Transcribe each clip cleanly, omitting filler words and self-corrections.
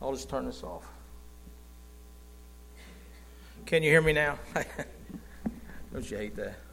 I'll just turn this off. Can you hear me now? Don't you hate that?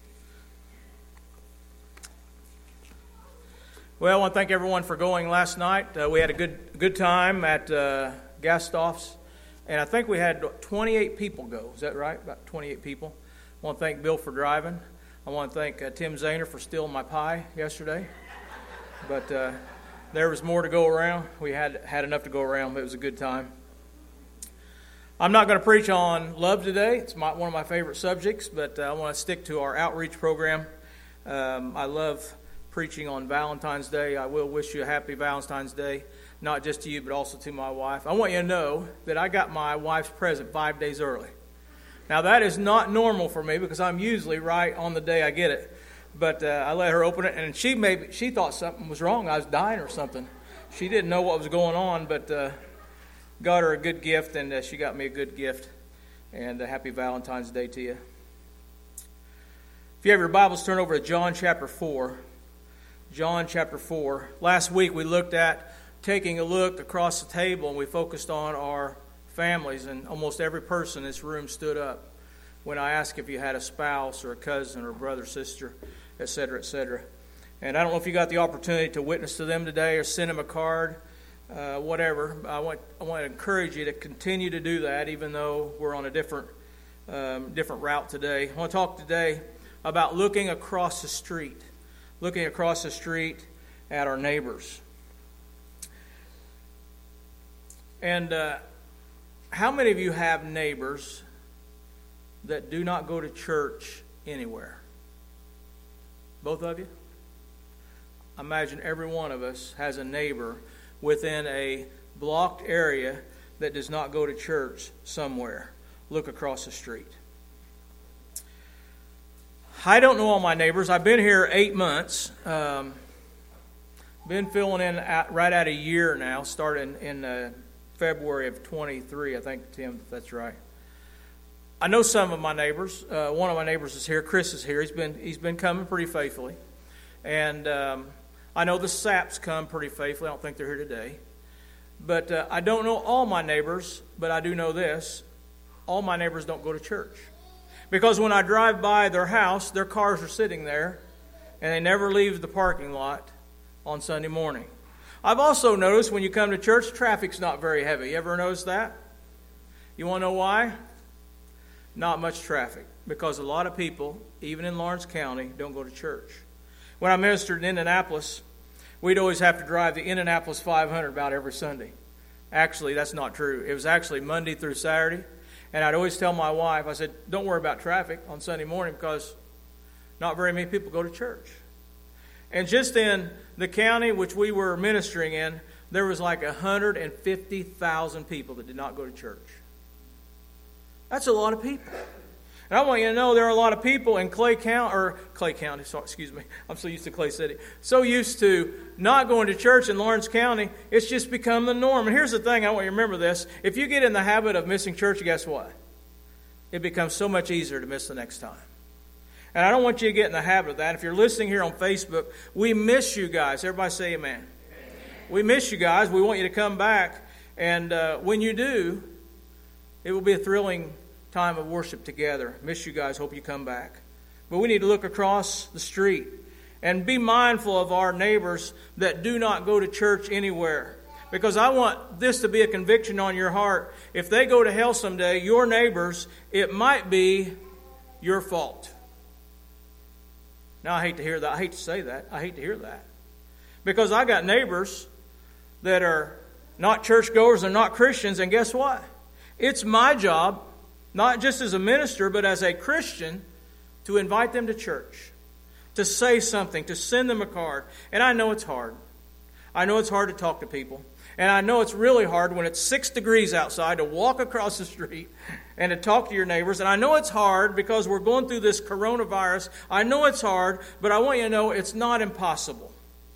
Well, I want to thank everyone for going last night. We had a good time at Gastoff's, and I think we had 28 people go. Is that right? About 28 people. I want to thank Bill for driving. I want to thank Tim Zahner for stealing my pie yesterday. But there was more to go around. We had enough to go around, but it was a good time. I'm not going to preach on love today. It's one of my favorite subjects, but I want to stick to our outreach program. I love preaching on Valentine's Day. I will wish you a happy Valentine's Day, not just to you, but also to my wife. I want you to know that I got my wife's present 5 days early. Now, that is not normal for me because I'm usually right on the day I get it. But I let her open it, and she thought something was wrong. I was dying or something. She didn't know what was going on, but got her a good gift, and she got me a good gift. And happy Valentine's Day to you. If you have your Bibles, turn over to John chapter 4. John chapter 4. Last week we looked at taking a look across the table, and we focused on our families, and almost every person in this room stood up when I asked if you had a spouse or a cousin or a brother, sister, etc., etc. And I don't know if you got the opportunity to witness to them today or send them a card, whatever. I want to encourage you to continue to do that, even though we're on a different route today. I want to talk today about looking across the street at our neighbors. And how many of you have neighbors that do not go to church anywhere? Both of you? I imagine every one of us has a neighbor within a blocked area that does not go to church somewhere. Look across the street. I don't know all my neighbors. I've been here 8 months. Been filling in right at a year now, starting in February of 23, I think, Tim, if that's right. I know some of my neighbors. One of my neighbors is here. Chris is here. He's been coming pretty faithfully. And I know the Saps come pretty faithfully. I don't think they're here today. But I don't know all my neighbors, but I do know this. All my neighbors don't go to church. Because when I drive by their house, their cars are sitting there, and they never leave the parking lot on Sunday morning. I've also noticed when you come to church, traffic's not very heavy. You ever notice that? You want to know why? Not much traffic. Because a lot of people, even in Lawrence County, don't go to church. When I ministered in Indianapolis, we'd always have to drive the Indianapolis 500 about every Sunday. Actually, that's not true. It was actually Monday through Saturday. And I'd always tell my wife, I said, don't worry about traffic on Sunday morning because not very many people go to church. And just in the county which we were ministering in, there was like 150,000 people that did not go to church. That's a lot of people. And I want you to know there are a lot of people in Clay County, excuse me. I'm so used to Clay City. So used to not going to church in Lawrence County, it's just become the norm. And here's the thing, I want you to remember this. If you get in the habit of missing church, guess what? It becomes so much easier to miss the next time. And I don't want you to get in the habit of that. If you're listening here on Facebook, we miss you guys. Everybody say amen. Amen. We miss you guys. We want you to come back. And when you do, it will be a thrilling time of worship together. Miss you guys. Hope you come back. But we need to look across the street and be mindful of our neighbors that do not go to church anywhere. Because I want this to be a conviction on your heart. If they go to hell someday, your neighbors, it might be your fault. Now, I hate to hear that. I hate to say that. I hate to hear that. Because I got neighbors that are not churchgoers and not Christians, and guess what? It's my job, not just as a minister, but as a Christian, to invite them to church, to say something, to send them a card. And I know it's hard. I know it's hard to talk to people. And I know it's really hard when it's 6 degrees outside to walk across the street and to talk to your neighbors. And I know it's hard because we're going through this coronavirus. I know it's hard, but I want you to know it's not impossible.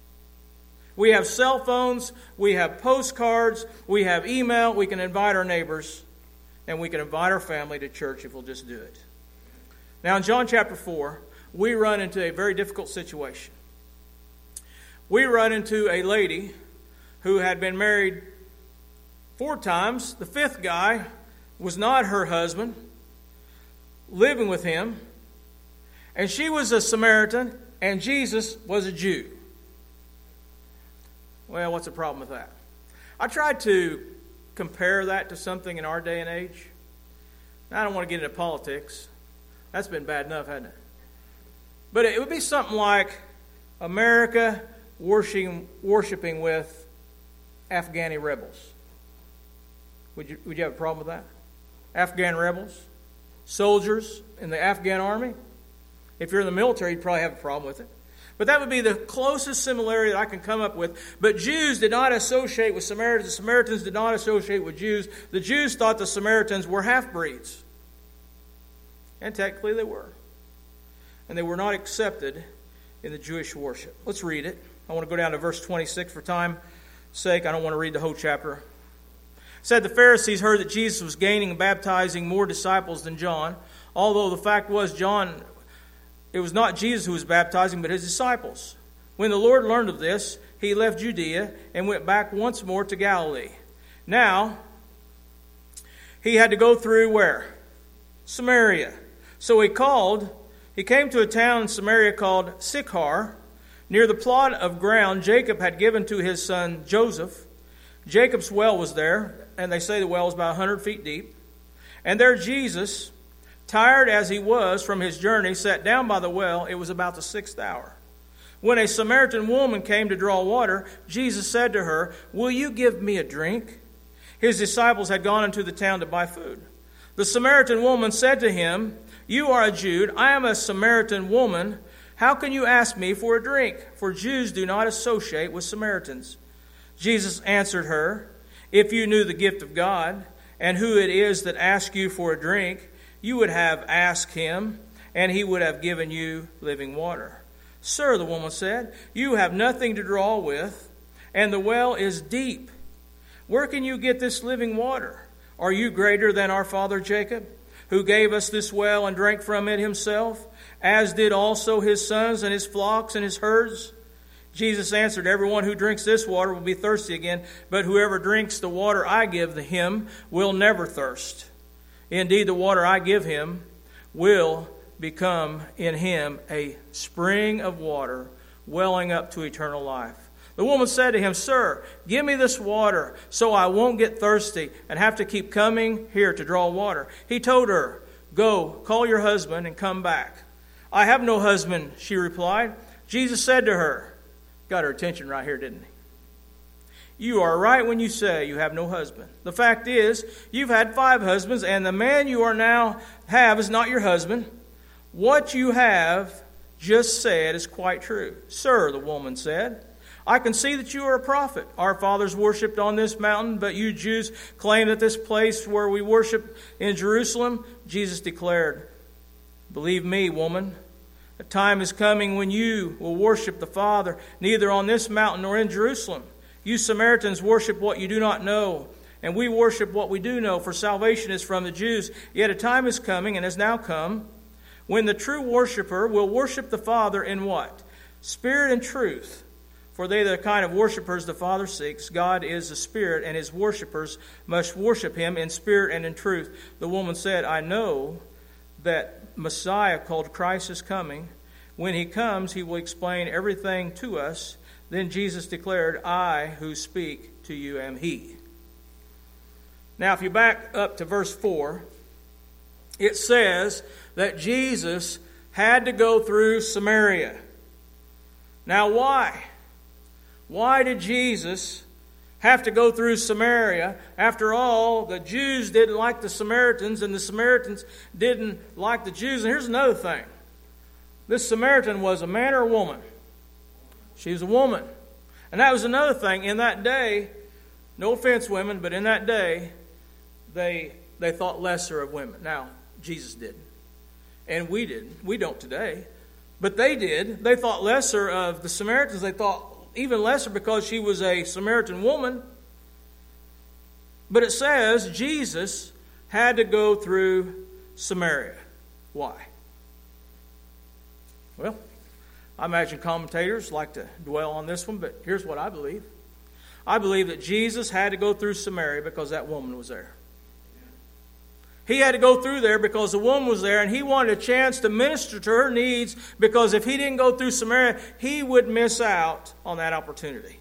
We have cell phones, we have postcards, we have email. We can invite our neighbors and we can invite our family to church if we'll just do it. Now in John chapter 4, we run into a very difficult situation. We run into a lady who had been married 4 times. The 5th guy was not her husband, living with him. And she was a Samaritan, and Jesus was a Jew. Well, what's the problem with that? I tried to compare that to something in our day and age. Now, I don't want to get into politics. That's been bad enough, hasn't it? But it would be something like America worshiping with Afghani rebels. Would you have a problem with that? Afghan rebels? Soldiers in the Afghan army? If you're in the military, you'd probably have a problem with it. But that would be the closest similarity that I can come up with. But Jews did not associate with Samaritans. The Samaritans did not associate with Jews. The Jews thought the Samaritans were half-breeds. And technically they were. And they were not accepted in the Jewish worship. Let's read it. I want to go down to verse 26 for time's sake. I don't want to read the whole chapter. It said, the Pharisees heard that Jesus was gaining and baptizing more disciples than John. Although the fact was, it was not Jesus who was baptizing, but his disciples. When the Lord learned of this, he left Judea and went back once more to Galilee. Now, he had to go through where? Samaria. So he came to a town in Samaria called Sychar, near the plot of ground Jacob had given to his son Joseph. Jacob's well was there, and they say the well was about 100 feet deep. And there Jesus, tired as he was from his journey, sat down by the well. It was about the 6th hour. When a Samaritan woman came to draw water, Jesus said to her, "Will you give me a drink?" His disciples had gone into the town to buy food. The Samaritan woman said to him, "You are a Jew, I am a Samaritan woman. How can you ask me for a drink? For Jews do not associate with Samaritans." Jesus answered her, "If you knew the gift of God, and who it is that asks you for a drink, you would have asked him, and he would have given you living water." "Sir," the woman said, "you have nothing to draw with, and the well is deep. Where can you get this living water? Are you greater than our father Jacob, who gave us this well and drank from it himself, as did also his sons and his flocks and his herds?" Jesus answered, "Everyone who drinks this water will be thirsty again, but whoever drinks the water I give him will never thirst. Indeed, the water I give him will become in him a spring of water welling up to eternal life." The woman said to him, "Sir, give me this water so I won't get thirsty and have to keep coming here to draw water." He told her, "Go, call your husband and come back." "I have no husband," she replied. Jesus said to her, got her attention right here, didn't he? "You are right when you say you have no husband. The fact is, you've had 5 husbands, and the man you are now have is not your husband. What you have just said is quite true." "Sir," the woman said, "I can see that you are a prophet. Our fathers worshipped on this mountain, but you Jews claim that this place where we worship in Jerusalem." Jesus declared, "Believe me, woman, a time is coming when you will worship the Father, neither on this mountain nor in Jerusalem. You Samaritans worship what you do not know, and we worship what we do know, for salvation is from the Jews. Yet a time is coming, and has now come, when the true worshiper will worship the Father in what? Spirit and truth. For they are the kind of worshipers the Father seeks. God is the Spirit, and his worshipers must worship him in spirit and in truth." The woman said, "I know that Messiah called Christ is coming. When he comes, he will explain everything to us." Then Jesus declared, "I who speak to you am he." Now, if you back up to verse 4, it says that Jesus had to go through Samaria. Now, why? Why did Jesus have to go through Samaria? After all, the Jews didn't like the Samaritans, and the Samaritans didn't like the Jews. And here's another thing. This Samaritan was a man or a woman? She was a woman. And that was another thing. In that day, no offense, women, but in that day, they thought lesser of women. Now, Jesus didn't. And we didn't. We don't today. But they did. They thought lesser of the Samaritans. They thought even lesser because she was a Samaritan woman. But it says Jesus had to go through Samaria. Why? Well, I imagine commentators like to dwell on this one, but here's what I believe. I believe that Jesus had to go through Samaria because that woman was there. He had to go through there because the woman was there, and he wanted a chance to minister to her needs, because if he didn't go through Samaria, he would miss out on that opportunity.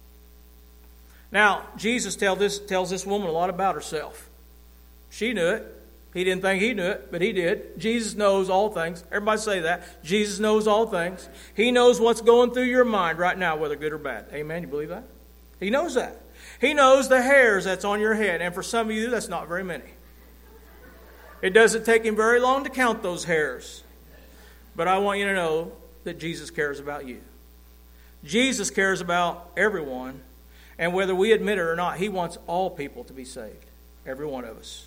Now, Jesus tells this woman a lot about herself. She knew it. He didn't think he knew it, but he did. Jesus knows all things. Everybody say that. Jesus knows all things. He knows what's going through your mind right now, whether good or bad. Amen? You believe that? He knows that. He knows the hairs that's on your head, and for some of you, that's not very many. It doesn't take him very long to count those hairs. But I want you to know that Jesus cares about you. Jesus cares about everyone. And whether we admit it or not, he wants all people to be saved. Every one of us.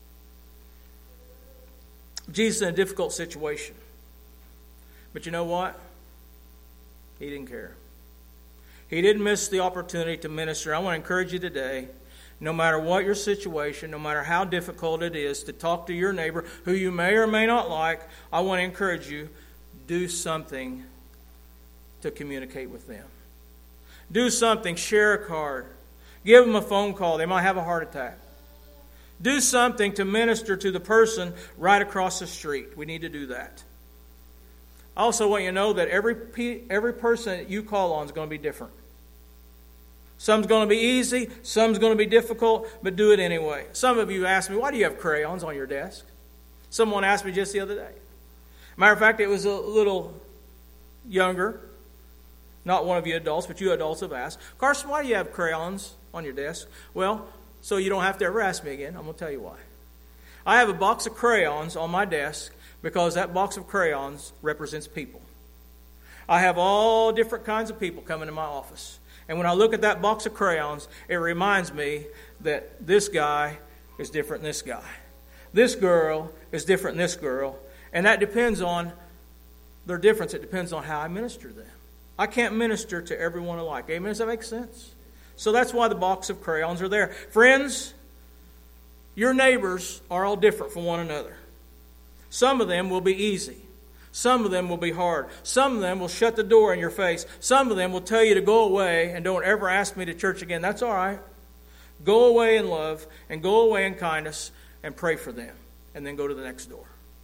Jesus in a difficult situation. But you know what? He didn't care. He didn't miss the opportunity to minister. I want to encourage you today, no matter what your situation, no matter how difficult it is to talk to your neighbor who you may or may not like, I want to encourage you, do something to communicate with them. Do something, share a card. Give them a phone call. They might have a heart attack. Do something to minister to the person right across the street. We need to do that. I also want you to know that every person that you call on is going to be different. Some's going to be easy, some's going to be difficult, but do it anyway. Some of you asked me, why do you have crayons on your desk? Someone asked me just the other day. Matter of fact, it was a little younger. Not one of you adults, but you adults have asked, Carson, why do you have crayons on your desk? Well, so you don't have to ever ask me again. I'm going to tell you why. I have a box of crayons on my desk because that box of crayons represents people. I have all different kinds of people coming to my office. And when I look at that box of crayons, it reminds me that this guy is different than this guy. This girl is different than this girl. And that depends on their difference. It depends on how I minister to them. I can't minister to everyone alike. Amen? Does that make sense? So that's why the box of crayons are there. Friends, your neighbors are all different from one another. Some of them will be easy. Some of them will be hard. Some of them will shut the door in your face. Some of them will tell you to go away and don't ever ask me to church again. That's all right. Go away in love and go away in kindness and pray for them. And then go to the next door.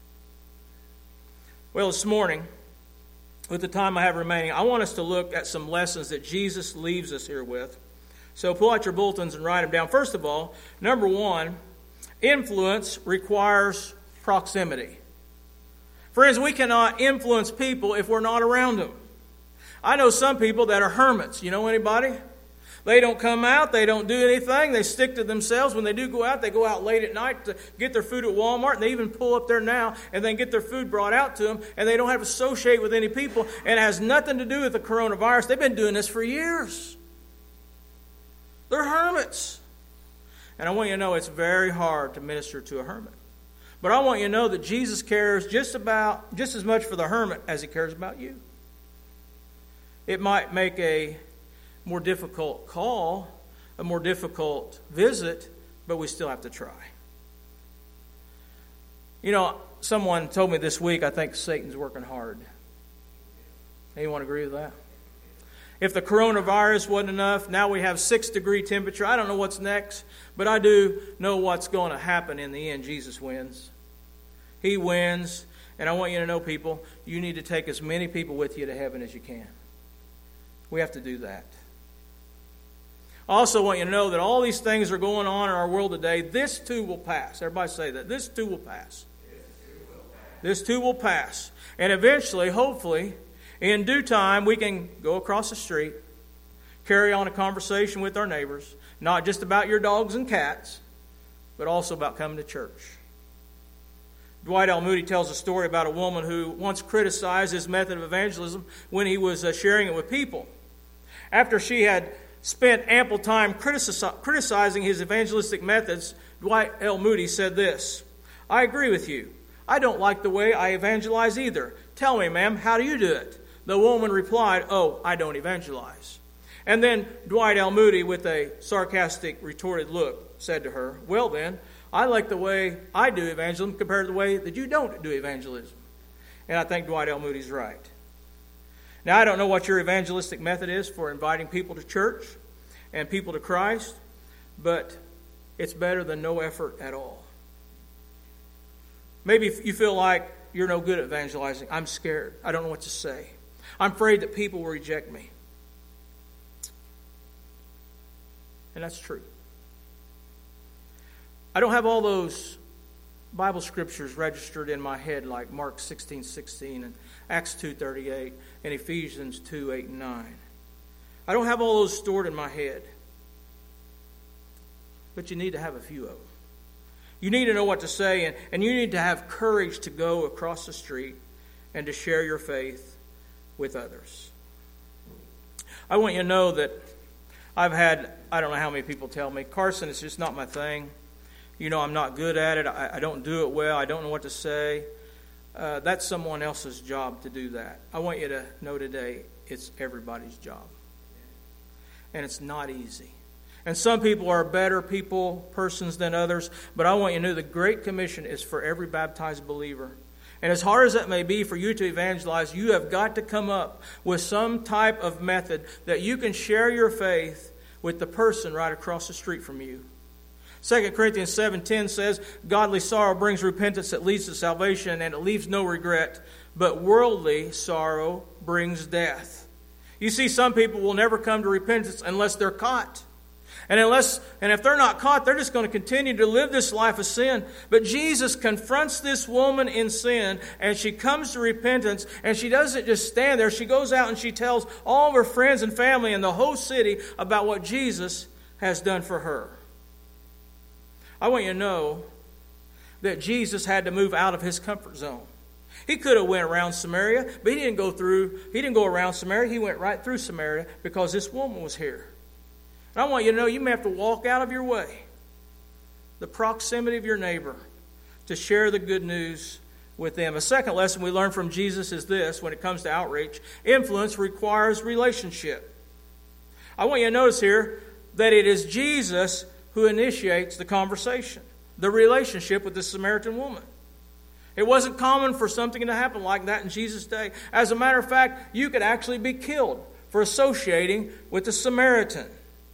Well, this morning, with the time I have remaining, I want us to look at some lessons that Jesus leaves us here with. So pull out your bulletins and write them down. First of all, number one, influence requires proximity. Friends, we cannot influence people if we're not around them. I know some people that are hermits. You know anybody? They don't come out. They don't do anything. They stick to themselves. When they do go out, they go out late at night to get their food at Walmart. And they even pull up there now and then get their food brought out to them. And they don't have to associate with any people. And it has nothing to do with the coronavirus. They've been doing this for years. They're hermits. And I want you to know it's very hard to minister to a hermit. But I want you to know that Jesus cares just as much for the hermit as he cares about you. It might make a more difficult call, a more difficult visit, but we still have to try. You know, someone told me this week, I think Satan's working hard. Anyone agree with that? If the coronavirus wasn't enough, now we have 6-degree temperature. I don't know what's next, but I do know what's going to happen in the end. Jesus wins. He wins. And I want you to know, people, you need to take as many people with you to heaven as you can. We have to do that. I also want you to know that all these things are going on in our world today. This too will pass. Everybody say that. This too will pass. This too will pass. And eventually, hopefully, in due time, we can go across the street, carry on a conversation with our neighbors, not just about your dogs and cats, but also about coming to church. Dwight L. Moody tells a story about a woman who once criticized his method of evangelism when he was sharing it with people. After she had spent ample time criticizing his evangelistic methods, Dwight L. Moody said this, "I agree with you. I don't like the way I evangelize either. Tell me, ma'am, how do you do it?" The woman replied, "Oh, I don't evangelize." And then Dwight L. Moody, with a sarcastic, retorted look, said to her, "Well then, I like the way I do evangelism compared to the way that you don't do evangelism." And I think Dwight L. Moody's right. Now, I don't know what your evangelistic method is for inviting people to church. and people to Christ, but it's better than no effort at all. Maybe if you feel like you're no good at evangelizing. I'm scared. I don't know what to say. I'm afraid that people will reject me. And that's true. I don't have all those Bible scriptures registered in my head like Mark 16:16 and Acts 2:38 and Ephesians 2:8 and 9. I don't have all those stored in my head. But you need to have a few of them. You need to know what to say, and you need to have courage to go across the street and to share your faith with others. I want you to know that I've had, I don't know how many people tell me, Carson, it's just not my thing. You know, I'm not good at it. I don't do it well. I don't know what to say. That's someone else's job to do that. I want you to know today, it's everybody's job. And it's not easy. And some people are better persons than others. But I want you to know the Great Commission is for every baptized believer. And as hard as that may be for you to evangelize, you have got to come up with some type of method that you can share your faith with the person right across the street from you. 2 Corinthians 7:10 says, godly sorrow brings repentance that leads to salvation, and it leaves no regret. But worldly sorrow brings death. You see, some people will never come to repentance unless they're caught. And if they're not caught, they're just going to continue to live this life of sin. But Jesus confronts this woman in sin, and she comes to repentance, and she doesn't just stand there. She goes out and she tells all of her friends and family and the whole city about what Jesus has done for her. I want you to know that Jesus had to move out of his comfort zone. He could have went around Samaria, but he didn't go around Samaria. He went right through Samaria because this woman was here. And I want you to know you may have to walk out of your way, the proximity of your neighbor, to share the good news with them. A second lesson we learn from Jesus is this when it comes to outreach. Influence requires relationship. I want you to notice here that it is Jesus who initiates the conversation, the relationship with the Samaritan woman. It wasn't common for something to happen like that in Jesus' day. As a matter of fact, you could actually be killed for associating with the Samaritan.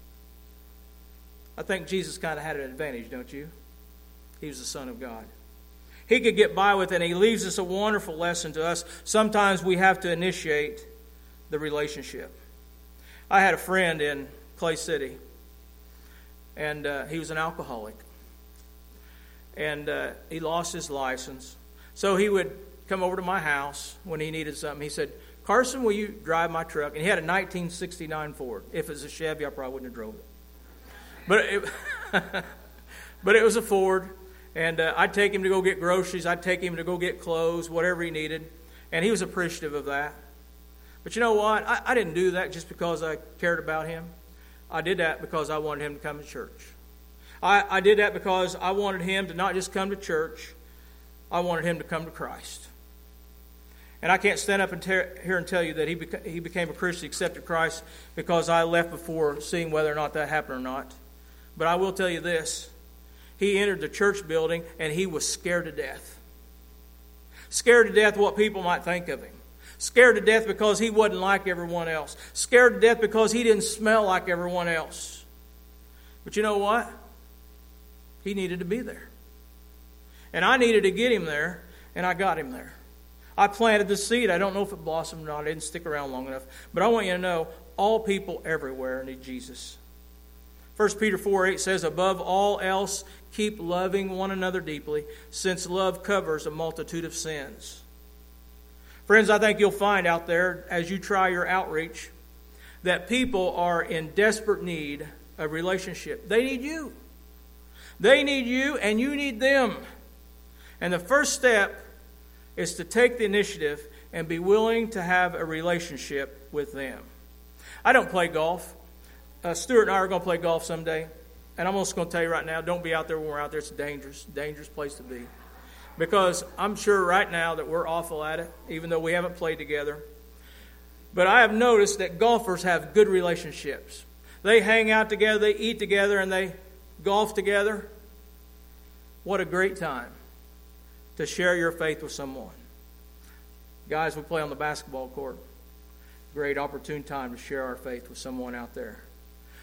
I think Jesus kind of had an advantage, don't you? He was the Son of God. He could get by with it, and he leaves us a wonderful lesson to us. Sometimes we have to initiate the relationship. I had a friend in Clay City, and he was an alcoholic. And he lost his license. So he would come over to my house when he needed something. He said, Carson, will you drive my truck? And he had a 1969 Ford. If it was a Chevy, I probably wouldn't have drove it. But it was a Ford, and I'd take him to go get groceries. I'd take him to go get clothes, whatever he needed, and he was appreciative of that. But you know what? I didn't do that just because I cared about him. I did that because I wanted him to come to church. I did that because I wanted him to not just come to church. I wanted him to come to Christ. And I can't stand up and here and tell you that he became a Christian, accepted Christ, because I left before seeing whether or not that happened or not. But I will tell you this. He entered the church building and he was scared to death. Scared to death what people might think of him. Scared to death because he wasn't like everyone else. Scared to death because he didn't smell like everyone else. But you know what? He needed to be there. And I needed to get him there, and I got him there. I planted the seed. I don't know if it blossomed or not. I didn't stick around long enough. But I want you to know, all people everywhere need Jesus. 1 Peter 4:8 says, above all else, keep loving one another deeply, since love covers a multitude of sins. Friends, I think you'll find out there, as you try your outreach, that people are in desperate need of relationship. They need you. They need you, and you need them. And the first step is to take the initiative and be willing to have a relationship with them. I don't play golf. Stuart and I are going to play golf someday. And I'm just going to tell you right now, don't be out there when we're out there. It's a dangerous place to be. Because I'm sure right now that we're awful at it, even though we haven't played together. But I have noticed that golfers have good relationships. They hang out together, they eat together, and they golf together. What a great time to share your faith with someone. Guys, we play on the basketball court. Great opportune time to share our faith with someone out there.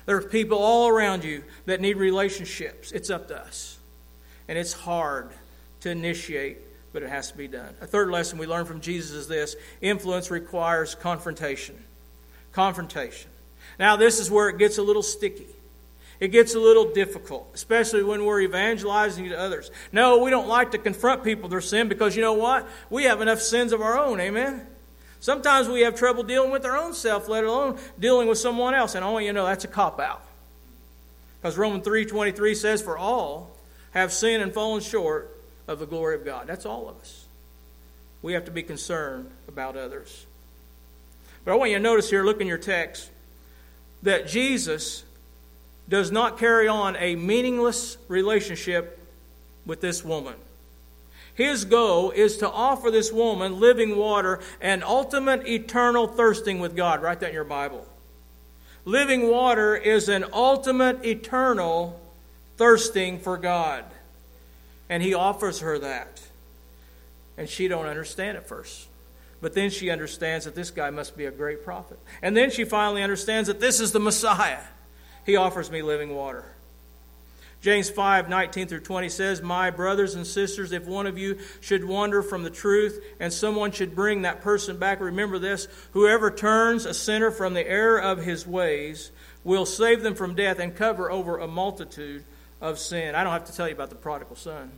There's people all around you that need relationships. It's up to us. And it's hard to initiate, but it has to be done. A third lesson we learn from Jesus is this: influence requires confrontation. Confrontation. Now, this is where it gets a little sticky. It gets a little difficult, especially when we're evangelizing to others. No, we don't like to confront people with their sin because you know what? We have enough sins of our own, amen? Sometimes we have trouble dealing with our own self, let alone dealing with someone else. And I want you to know that's a cop-out. Because Romans 3:23 says, for all have sinned and fallen short of the glory of God. That's all of us. We have to be concerned about others. But I want you to notice here, look in your text, that Jesus does not carry on a meaningless relationship with this woman. His goal is to offer this woman living water and ultimate eternal thirsting with God. Write that in your Bible. Living water is an ultimate eternal thirsting for God. And he offers her that. And she don't understand at first. But then she understands that this guy must be a great prophet. And then she finally understands that this is the Messiah. He offers me living water. James 5:19-20 says, my brothers and sisters, if one of you should wander from the truth and someone should bring that person back, remember this: whoever turns a sinner from the error of his ways will save them from death and cover over a multitude of sin. I don't have to tell you about the prodigal son.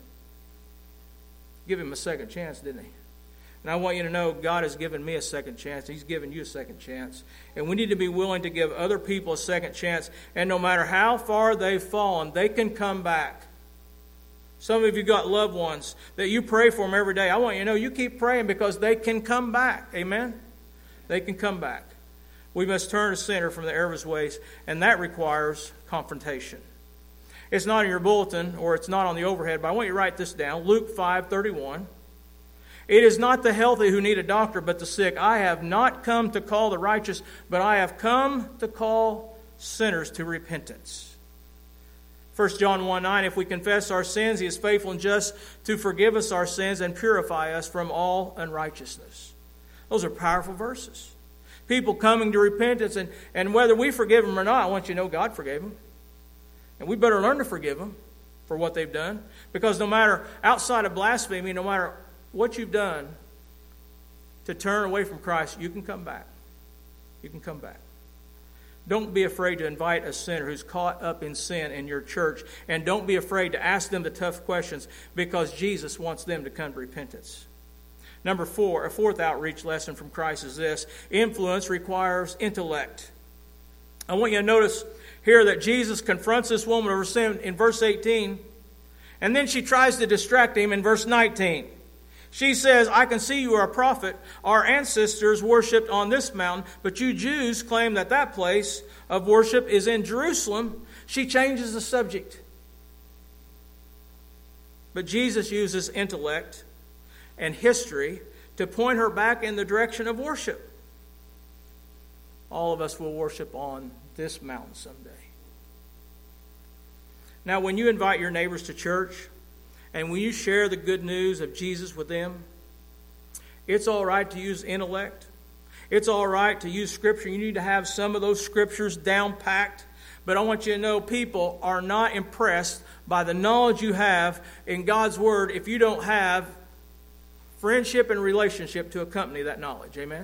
Give him a second chance, didn't he? And I want you to know God has given me a second chance. He's given you a second chance. And we need to be willing to give other people a second chance. And no matter how far they've fallen, they can come back. Some of you got loved ones that you pray for them every day. I want you to know you keep praying because they can come back. Amen? They can come back. We must turn a sinner from the error of his ways, and that requires confrontation. It's not in your bulletin or it's not on the overhead, but I want you to write this down. Luke 5:31. It is not the healthy who need a doctor, but the sick. I have not come to call the righteous, but I have come to call sinners to repentance. 1 John 1:9, if we confess our sins, he is faithful and just to forgive us our sins and purify us from all unrighteousness. Those are powerful verses. People coming to repentance, and whether we forgive them or not, I want you to know God forgave them. And we better learn to forgive them for what they've done. Because no matter, outside of blasphemy, no matter what you've done to turn away from Christ, you can come back. You can come back. Don't be afraid to invite a sinner who's caught up in sin in your church. And don't be afraid to ask them the tough questions, because Jesus wants them to come to repentance. Number 4, a fourth outreach lesson from Christ is this: influence requires intellect. I want you to notice here that Jesus confronts this woman over sin in verse 18. And then she tries to distract him in verse 19. She says, I can see you are a prophet. Our ancestors worshipped on this mountain, but you Jews claim that that place of worship is in Jerusalem. She changes the subject. But Jesus uses intellect and history to point her back in the direction of worship. All of us will worship on this mountain someday. Now, when you invite your neighbors to church, and when you share the good news of Jesus with them, it's all right to use intellect. It's all right to use Scripture. You need to have some of those Scriptures down packed. But I want you to know people are not impressed by the knowledge you have in God's Word if you don't have friendship and relationship to accompany that knowledge. Amen?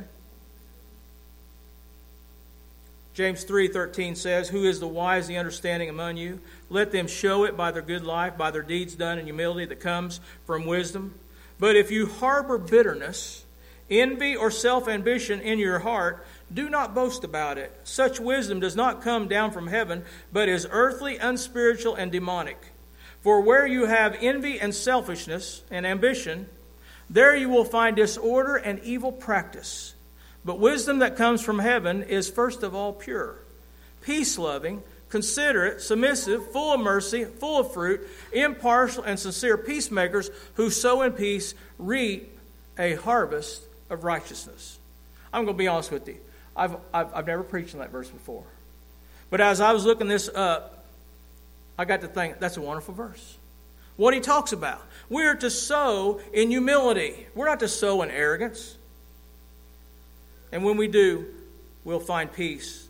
James 3:13 says, who is the wise and the understanding among you? Let them show it by their good life, by their deeds done in humility that comes from wisdom. But if you harbor bitterness, envy, or self-ambition in your heart, do not boast about it. Such wisdom does not come down from heaven, but is earthly, unspiritual, and demonic. For where you have envy and selfishness and ambition, there you will find disorder and evil practice. But wisdom that comes from heaven is first of all pure, peace-loving, considerate, submissive, full of mercy, full of fruit, impartial and sincere peacemakers who sow in peace reap a harvest of righteousness. I'm going to be honest with you. I've never preached on that verse before. But as I was looking this up, I got to think, that's a wonderful verse. What he talks about. We're to sow in humility. We're not to sow in arrogance. And when we do, we'll find peace.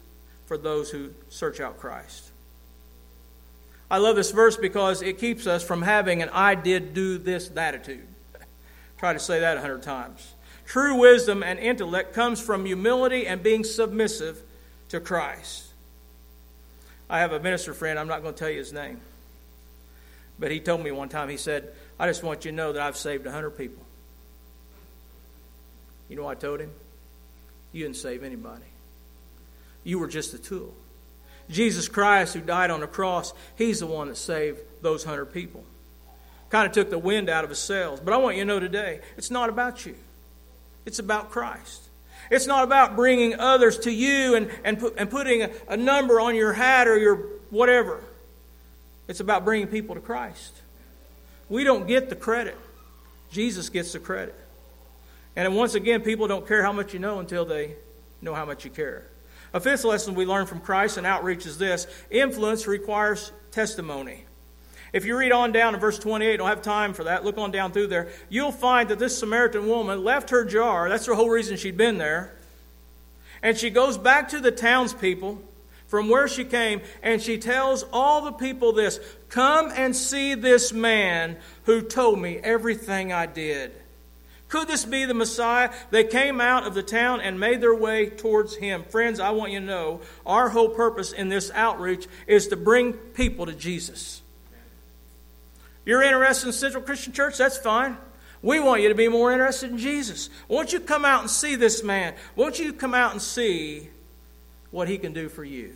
for those who search out Christ. I love this verse because it keeps us from having an I did do this attitude. Try to say that 100 times. True wisdom and intellect comes from humility and being submissive to Christ. I have a minister friend, I'm not going to tell you his name, but he told me one time, he said, I just want you to know that I've saved 100 people. You know what I told him? You didn't save anybody. You were just a tool. Jesus Christ, who died on the cross, He's the one that saved those 100 people. Kind of took the wind out of his sails. But I want you to know today, it's not about you. It's about Christ. It's not about bringing others to you and putting a number on your hat or your whatever. It's about bringing people to Christ. We don't get the credit. Jesus gets the credit. And once again, people don't care how much you know until they know how much you care. A fifth lesson we learn from Christ and outreach is this: influence requires testimony. If you read on down to verse 28, I don't have time for that, look on down through there, you'll find that this Samaritan woman left her jar, that's the whole reason she'd been there, and she goes back to the townspeople from where she came, and she tells all the people this: come and see this man who told me everything I did. Could this be the Messiah? They came out of the town and made their way towards Him. Friends, I want you to know, our whole purpose in this outreach is to bring people to Jesus. You're interested in Central Christian Church? That's fine. We want you to be more interested in Jesus. Won't you come out and see this man? Won't you come out and see what He can do for you?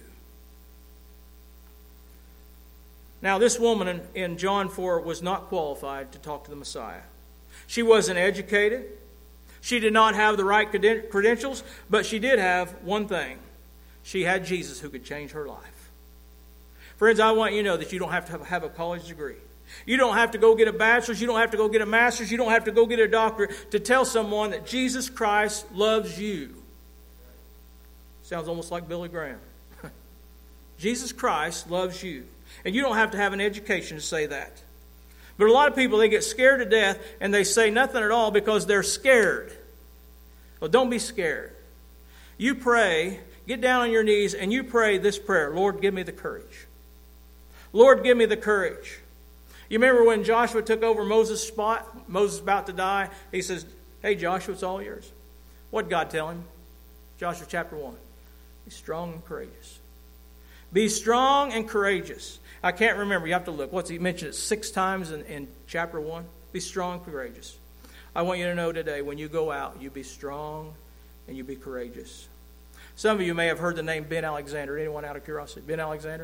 Now, this woman in John 4 was not qualified to talk to the Messiah. She wasn't educated. She did not have the right credentials, but she did have one thing. She had Jesus who could change her life. Friends, I want you to know that you don't have to have a college degree. You don't have to go get a bachelor's. You don't have to go get a master's. You don't have to go get a doctorate to tell someone that Jesus Christ loves you. Sounds almost like Billy Graham. Jesus Christ loves you. And you don't have to have an education to say that. But a lot of people, they get scared to death and they say nothing at all because they're scared. Well, don't be scared. You pray, get down on your knees and you pray this prayer: Lord, give me the courage. Lord, give me the courage. You remember when Joshua took over Moses' spot? Moses was about to die. He says, hey, Joshua, it's all yours. What did God tell him? Joshua chapter 1. Be strong and courageous. Be strong and courageous. I can't remember. You have to look. He mentioned it 6 times in chapter 1. Be strong and courageous. I want you to know today, when you go out, you be strong and you be courageous. Some of you may have heard the name Ben Alexander. Anyone out of curiosity? Ben Alexander?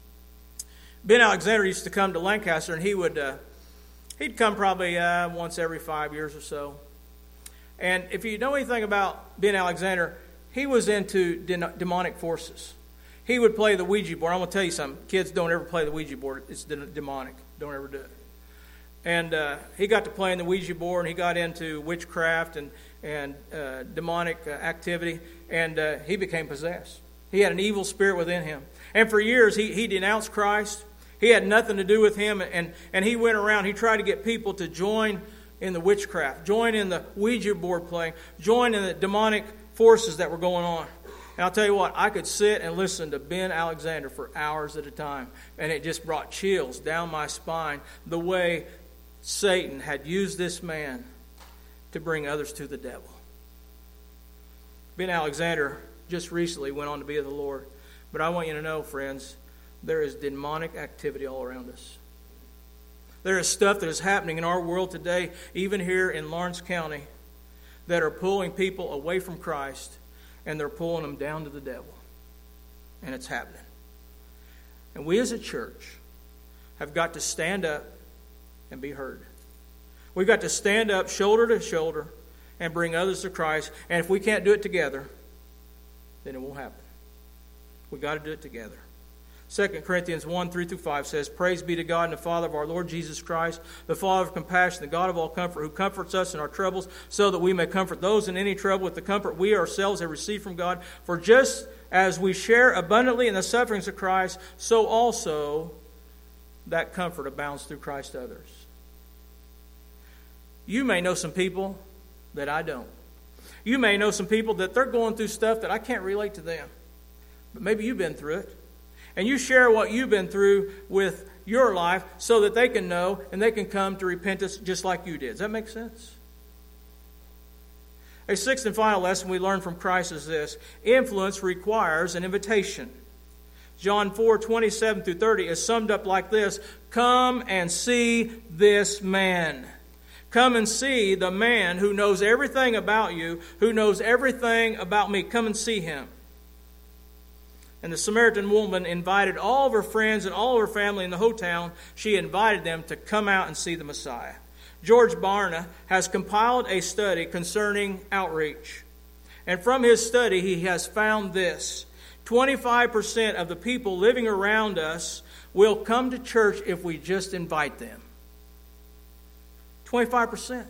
Ben Alexander used to come to Lancaster, and he'd come probably once every 5 years or so. And if you know anything about Ben Alexander, he was into demonic forces. He would play the Ouija board. I'm going to tell you something. Kids, don't ever play the Ouija board. It's demonic. Don't ever do it. And he got to playing the Ouija board, and he got into witchcraft and demonic activity, and he became possessed. He had an evil spirit within him. And for years, he denounced Christ. He had nothing to do with him, and he went around. He tried to get people to join in the witchcraft, join in the Ouija board playing, join in the demonic forces that were going on. And I'll tell you what, I could sit and listen to Ben Alexander for hours at a time, and it just brought chills down my spine the way Satan had used this man to bring others to the devil. Ben Alexander just recently went on to be with the Lord. But I want you to know, friends, there is demonic activity all around us. There is stuff that is happening in our world today, even here in Lawrence County, that are pulling people away from Christ, and they're pulling them down to the devil. And it's happening. And we as a church have got to stand up and be heard. We've got to stand up shoulder to shoulder and bring others to Christ. And if we can't do it together, then it won't happen. We've got to do it together. 2 Corinthians 1:3-5 says, Praise be to God and the Father of our Lord Jesus Christ, the Father of compassion, the God of all comfort, who comforts us in our troubles, so that we may comfort those in any trouble with the comfort we ourselves have received from God. For just as we share abundantly in the sufferings of Christ, so also that comfort abounds through Christ to others. You may know some people that I don't. You may know some people that they're going through stuff that I can't relate to them. but maybe you've been through it. And you share what you've been through with your life so that they can know and they can come to repentance just like you did. Does that make sense? A sixth and final lesson we learn from Christ is this: influence requires an invitation. John 4:27-30 is summed up like this: come and see this man. Come and see the man who knows everything about you, who knows everything about me. Come and see him. And the Samaritan woman invited all of her friends and all of her family in the whole town. She invited them to come out and see the Messiah. George Barna has compiled a study concerning outreach. And from his study, he has found this: 25% of the people living around us will come to church if we just invite them. 25%.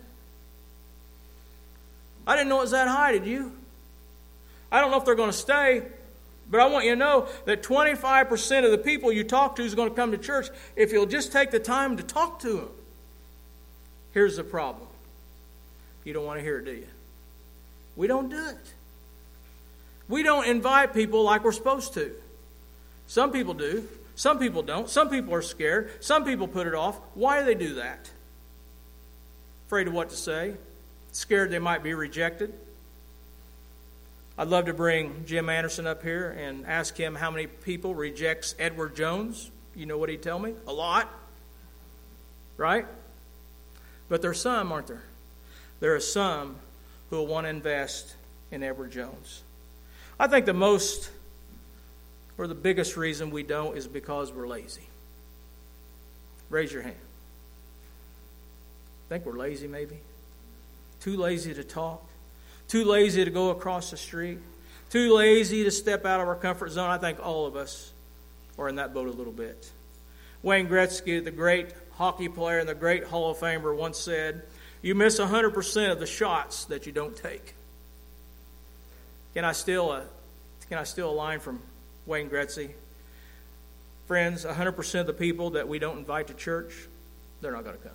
I didn't know it was that high, did you? I don't know if they're going to stay, but I want you to know that 25% of the people you talk to is going to come to church if you'll just take the time to talk to them. Here's the problem. You don't want to hear it, do you? We don't do it. We don't invite people like we're supposed to. Some people do. Some people don't. Some people are scared. Some people put it off. Why do they do that? Afraid of what to say. Scared they might be rejected. I'd love to bring Jim Anderson up here and ask him how many people rejects Edward Jones. You know what he'd tell me? A lot. Right? But there's some, aren't there? There are some who will want to invest in Edward Jones. I think the most, or the biggest reason we don't is because we're lazy. Raise your hand. Think we're lazy maybe? Too lazy to talk? Too lazy to go across the street? Too lazy to step out of our comfort zone? I think all of us are in that boat a little bit. Wayne Gretzky, the great hockey player and the great Hall of Famer, once said, "You miss 100% of the shots that you don't take." Can I steal a line from Wayne Gretzky? Friends, 100% of the people that we don't invite to church, they're not going to come.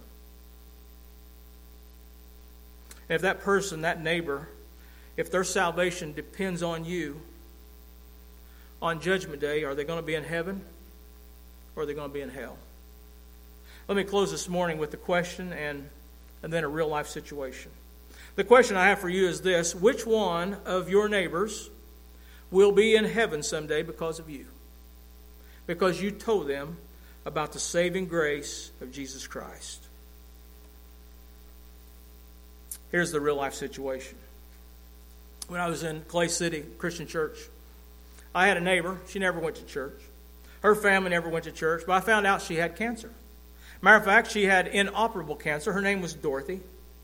And if that person, that neighbor, if their salvation depends on you, on Judgment Day, are they going to be in heaven or are they going to be in hell? Let me close this morning with the question and then a real life situation. The question I have for you is this: which one of your neighbors will be in heaven someday because of you? Because you told them about the saving grace of Jesus Christ. Here's the real life situation. When I was in Clay City Christian Church, I had a neighbor. She never went to church. Her family never went to church, but I found out she had cancer. Matter of fact, she had inoperable cancer. Her name was Dorothy.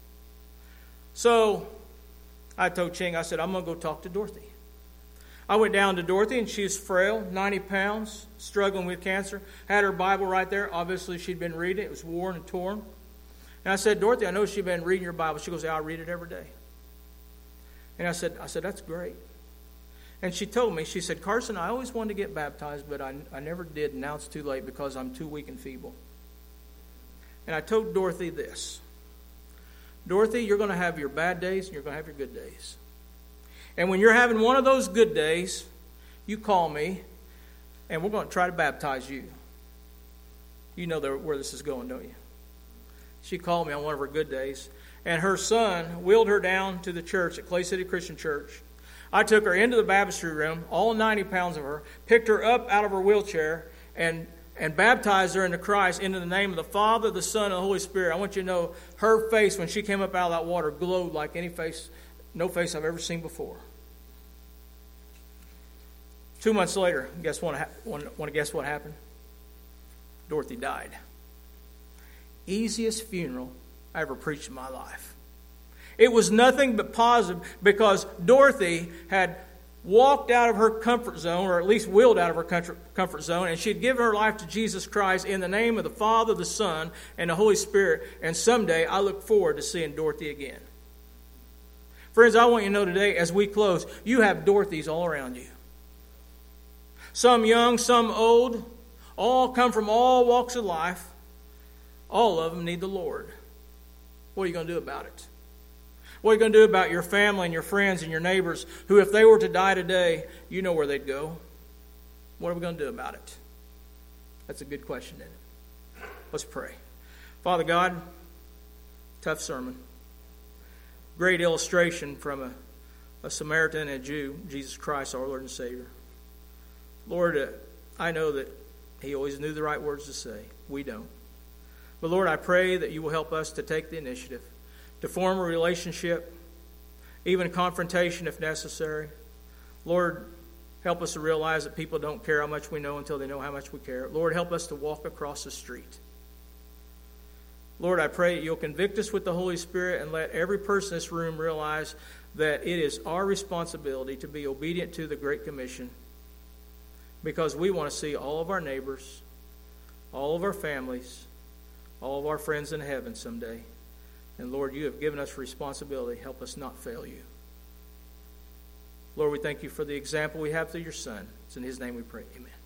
So I told Ching, I said, I'm going to go talk to Dorothy. I went down to Dorothy, and she was frail, 90 pounds, struggling with cancer. Had her Bible right there. Obviously, she'd been reading it. It was worn and torn. And I said, Dorothy, I know you've been reading your Bible. She goes, yeah, I read it every day. And I said, that's great. And she told me, she said, Carson, I always wanted to get baptized, but I never did. Now it's too late because I'm too weak and feeble. And I told Dorothy this: Dorothy, you're going to have your bad days and you're going to have your good days. And when you're having one of those good days, you call me and we're going to try to baptize you. You know where this is going, don't you? She called me on one of her good days, and her son wheeled her down to the church at Clay City Christian Church. I took her into the baptistry room, all 90 pounds of her, picked her up out of her wheelchair, and baptized her into Christ into the name of the Father, the Son, and the Holy Spirit. I want you to know her face when she came up out of that water glowed like no face I've ever seen before. 2 months later, want to guess what happened? Dorothy died. Easiest funeral I ever preached in my life. It was nothing but positive because Dorothy had walked out of her comfort zone, or at least wheeled out of her comfort zone, and she'd given her life to Jesus Christ in the name of the Father, the Son, and the Holy Spirit. And someday I look forward to seeing Dorothy again. Friends, I want you to know today, as we close, you have Dorothys all around you. Some young, some old, all come from all walks of life. All of them need the Lord. What are you going to do about it? What are you going to do about your family and your friends and your neighbors who, if they were to die today, you know where they'd go? What are we going to do about it? That's a good question, isn't it? Let's pray. Father God, tough sermon. Great illustration from a Samaritan and a Jew, Jesus Christ, our Lord and Savior. Lord, I know that he always knew the right words to say. We don't. But Lord, I pray that you will help us to take the initiative, to form a relationship, even a confrontation if necessary. Lord, help us to realize that people don't care how much we know until they know how much we care. Lord, help us to walk across the street. Lord, I pray that you'll convict us with the Holy Spirit and let every person in this room realize that it is our responsibility to be obedient to the Great Commission, because we want to see all of our neighbors, all of our families, all of our friends in heaven someday. And Lord, you have given us responsibility. Help us not fail you. Lord, we thank you for the example we have through your Son. It's in his name we pray. Amen.